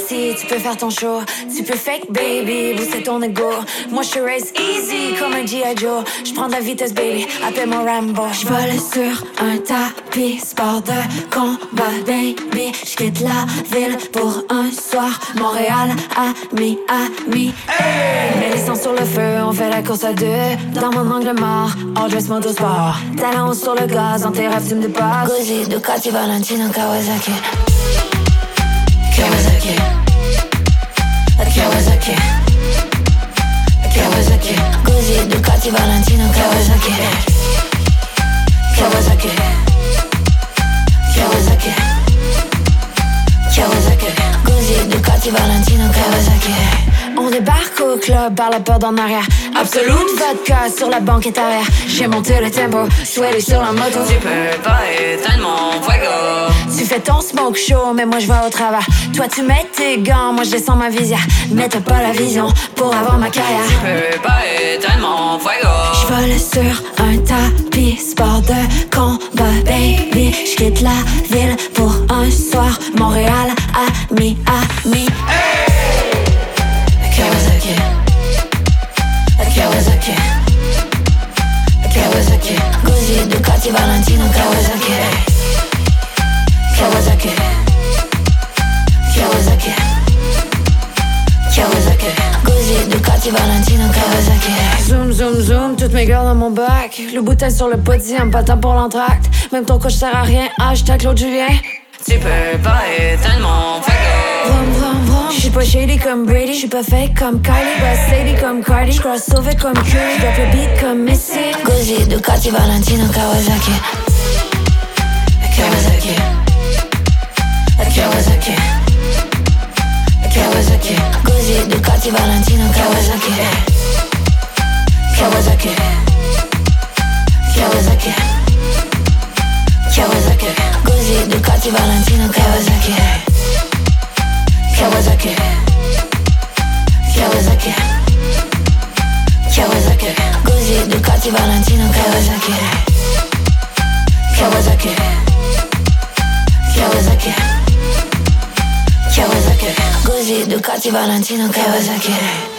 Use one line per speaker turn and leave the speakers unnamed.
ici, tu peux faire ton show. Tu peux fake baby, booster ton ego. Moi je race easy comme un G.I. Joe. Je prends de la vitesse baby, appelle-moi Rambo. Je vole sur un tapis, sport de combat baby. Je quitte la ville pour un soir. Montréal à Miami. Mets l'essence sur le feu, on fait la course à deux. Dans mon angle mort, all dress motorsport. Talons sur le gaz, dans tes rêves tu me dépasses. Guzzi, Ducati, Valentino, Kawasaki. Kawasaki. Kawasaki. Kawasaki. Guzzi, Ducati, Valentino, Kawasaki. Kawasaki. Kawasaki. Kawasaki. Guzzi, Ducati, Valentino, Kawasaki. On débarque au club par la porte en arrière. Absolute vodka sur la banquette arrière. J'ai monté le tempo, sweaty sur la moto.
Tu peux pas éteindre mon fuego.
Tu fais ton smoke show, mais moi je vais au travers. Toi tu mets tes gants, moi je descends ma visière. Mais t'as pas la vision pour avoir ma carrière.
Tu peux pas éteindre mon fuego.
J'vole sur un tapis, sport de combat baby. J'quitte la ville pour un soir. Montréal à Miami. Kawasaki. Kawasaki. Kawasaki. Guzzi, Ducati, Valentino, Kawasaki. Kawasaki. Kawasaki. Kawasaki. Guzzi, Ducati, Valentino, Kawasaki. Zoom, zoom, zoom, toutes mes girls dans mon bac. Le bouteille sur le podium, pas temps pour l'entracte. Même ton coach sert à rien, hashtag Claude Julien.
Tu peux pas éteindre mon fuego.
Vroom, vroom, vroom. J'suis pas shady comme Brady, j'suis pas fake comme Kylie, pas steady comme Cardi. J'cross sauvé comme Curry, j'drop le beat comme Missy. Guzzi, Ducati, Valentino, Kawasaki. Kawasaki. Kawasaki. Kawasaki. Guzzi, Ducati, Valentino, Kawasaki. Kawasaki. Kawasaki. Kawasaki. Guzzi, Ducati, Valentino, Kawasaki. Kawasaki. Kawasaki. Kawasaki. Guzzi, Ducati, Valentino, Kawasaki. Kawasaki. Kawasaki. Kawasaki. Guzzi, Ducati, Valentino, Kawasaki.